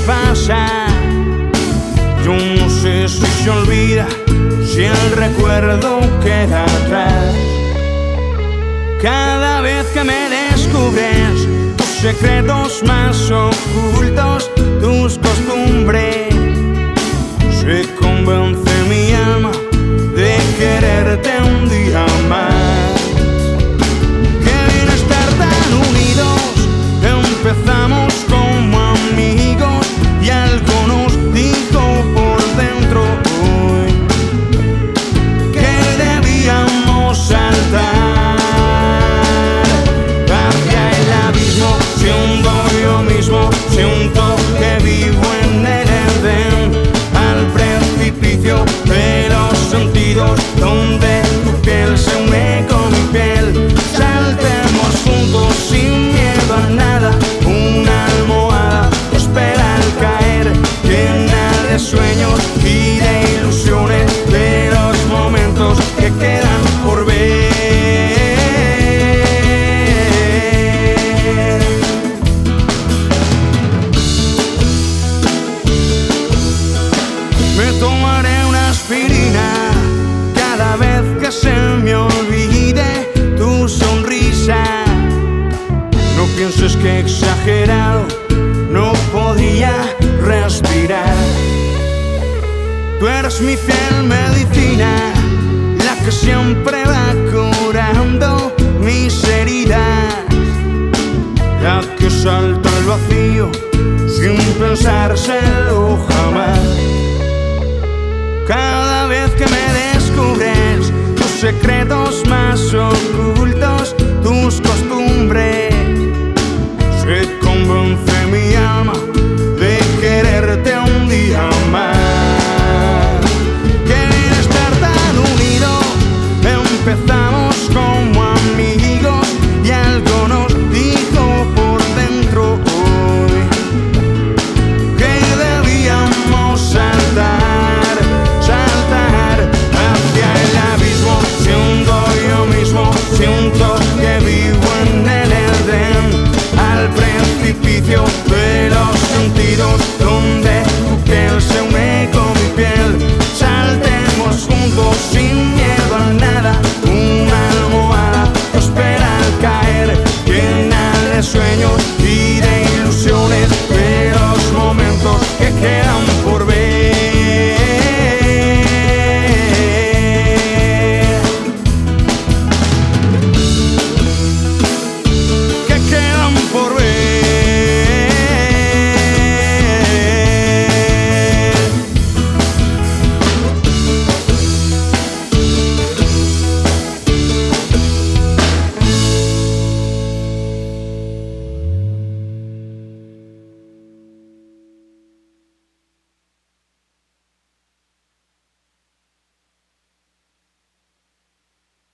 pasa. Yo no sé si se olvida, si el recuerdo queda atrás. Cada vez que me descubres tus secretos más ocultos, tus costumbres, se convence mi alma de quererte un día más. Qué bien estar tan unidos, empezamos como amigos y algo nos dijo por dentro hoy que debíamos saltar hacia el abismo. Si hundo yo mismo, siento que vivo en el Edén, al precipicio de los sentidos, donde tu piel se une con mi piel. Saltemos juntos sin miedo a nada, una almohada nos espera al caer, llena de sueños y de ilusiones, de los momentos que quedan por ver. Me tomaré una aspirina cada vez que se me olvide tu sonrisa. No pienses que he exagerado, no podía respirar. Tú eres mi fiel medicina, la que siempre va curando mis heridas, la que salta al vacío sin pensárselo jamás. Cada vez que me descubres tus secretos más ocultos, tus costumbres,